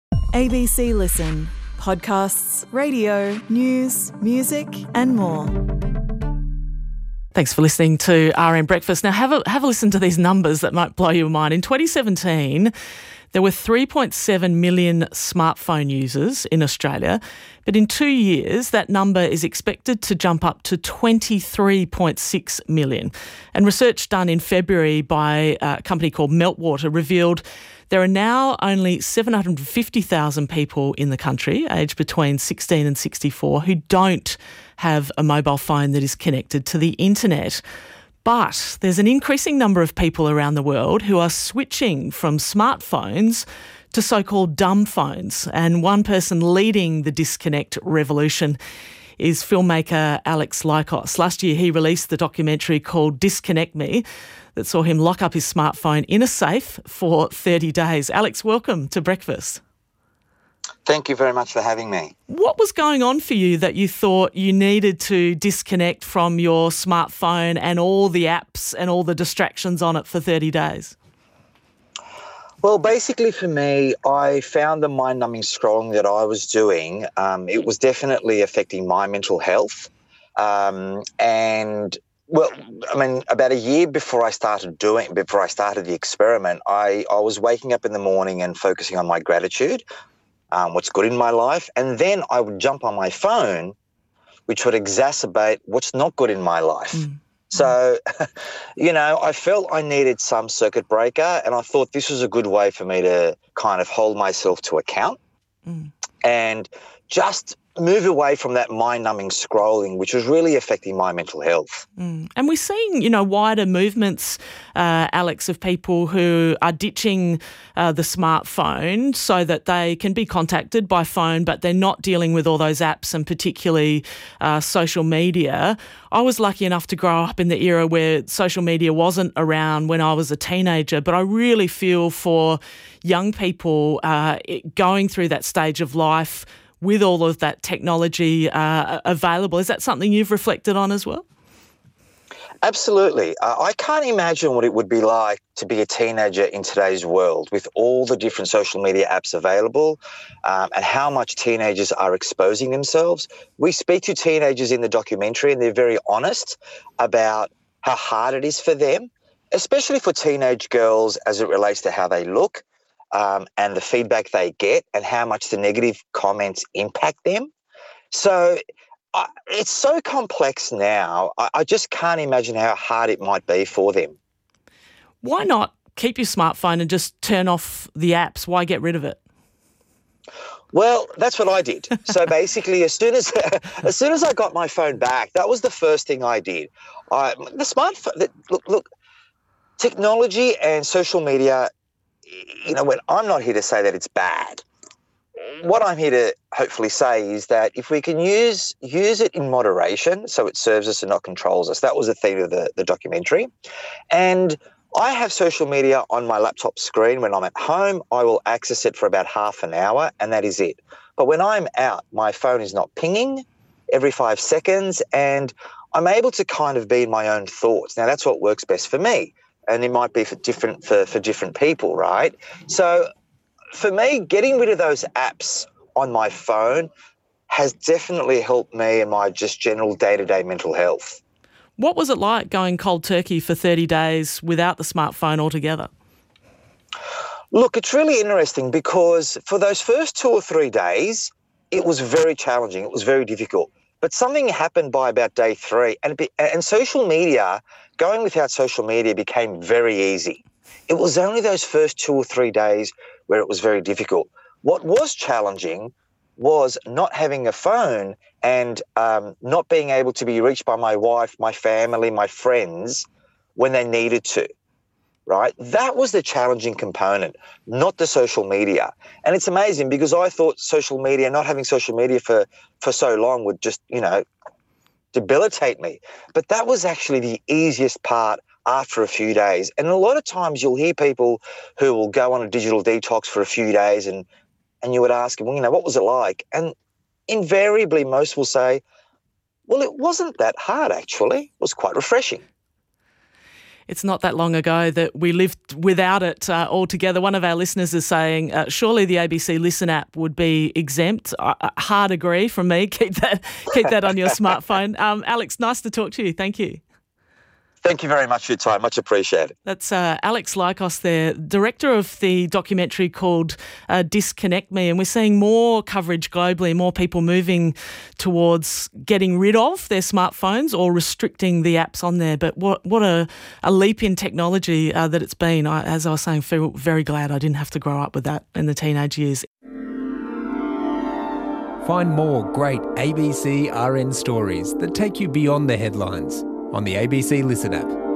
ABC Listen. Podcasts, radio, news, music and more. Thanks for listening to RM Breakfast. Now have a listen to these numbers that might blow your mind. In 2017, there were 3.7 million smartphone users in Australia, but in 2 years, that number is expected to jump up to 23.6 million. And research done in February by a company called Meltwater revealed there are now only 750,000 people in the country, aged between 16 and 64, who don't have a mobile phone that is connected to the internet. But there's an increasing number of people around the world who are switching from smartphones to so-called dumb phones. And one person leading the disconnect revolution is filmmaker Alex Lykos. Last year, he released the documentary called Disconnect Me that saw him lock up his smartphone in a safe for 30 days. Alex, welcome to Breakfast. Thank you very much for having me. What was going on for you that you thought you needed to disconnect from your smartphone and all the apps and all the distractions on it for 30 days? Well, basically for me, I found the mind-numbing scrolling that I was doing, it was definitely affecting my mental health. About a year before I started the experiment, I was waking up in the morning and focusing on my gratitude, what's good in my life, and then I would jump on my phone, which would exacerbate what's not good in my life. So, I felt I needed some circuit breaker, and I thought this was a good way for me to kind of hold myself to account and just move away from that mind-numbing scrolling, which was really affecting my mental health. And we're seeing, wider movements, Alex, of people who are ditching the smartphone so that they can be contacted by phone, but they're not dealing with all those apps and particularly social media. I was lucky enough to grow up in the era where social media wasn't around when I was a teenager, but I really feel for young people going through that stage of life with all of that technology available. Is that something you've reflected on as well? Absolutely. I can't imagine what it would be like to be a teenager in today's world with all the different social media apps available and how much teenagers are exposing themselves. We speak to teenagers in the documentary and they're very honest about how hard it is for them, especially for teenage girls as it relates to how they look. And the feedback they get and how much the negative comments impact them. So it's so complex now. I just can't imagine how hard it might be for them. Why not keep your smartphone and just turn off the apps? Why get rid of it? Well, that's what I did. So basically, as soon as I got my phone back, that was the first thing I did. The smartphone. Look, technology and social media. When I'm not here to say that it's bad. What I'm here to hopefully say is that if we can use it in moderation so it serves us and not controls us. That was the theme of the documentary. And I have social media on my laptop screen. When I'm at home, I will access it for about half an hour and that is it. But when I'm out, my phone is not pinging every 5 seconds and I'm able to kind of be in my own thoughts. Now, that's what works best for me. And it might be for different people, right? So for me, getting rid of those apps on my phone has definitely helped me in my just general day-to-day mental health. What was it like going cold turkey for 30 days without the smartphone altogether? Look, it's really interesting because for those first 2 or 3 days, it was very challenging. It was very difficult. But something happened by about day 3 and social media, going without social media became very easy. It was only those first 2 or 3 days where it was very difficult. What was challenging was not having a phone and not being able to be reached by my wife, my family, my friends when they needed to. Right? That was the challenging component, not the social media. And it's amazing because I thought not having social media for so long would just, debilitate me. But that was actually the easiest part after a few days. And a lot of times you'll hear people who will go on a digital detox for a few days and you would ask them, well, what was it like? And invariably most will say, well, it wasn't that hard actually. It was quite refreshing. It's not that long ago that we lived without it altogether. One of our listeners is saying, surely the ABC Listen app would be exempt. Hard agree from me. Keep that on your smartphone. Alex, nice to talk to you. Thank you. Thank you very much for your time. Much appreciated. That's Alex Lykos there, director of the documentary called Disconnect Me. And we're seeing more coverage globally, more people moving towards getting rid of their smartphones or restricting the apps on there. But what a leap in technology that it's been. As I was saying, feel very glad I didn't have to grow up with that in the teenage years. Find more great ABC RN stories that take you beyond the headlines on the ABC Listen app.